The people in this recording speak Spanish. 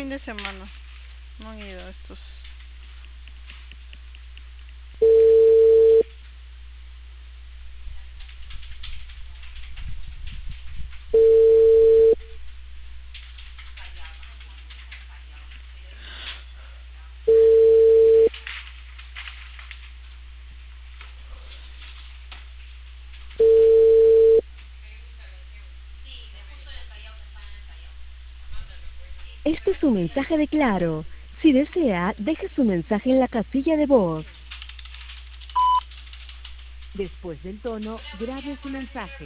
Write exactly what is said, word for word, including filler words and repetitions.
fin de semana. No han ido estos. Este es un mensaje de Claro. Si desea, deje su mensaje en la casilla de voz. Después del tono, grabe su mensaje.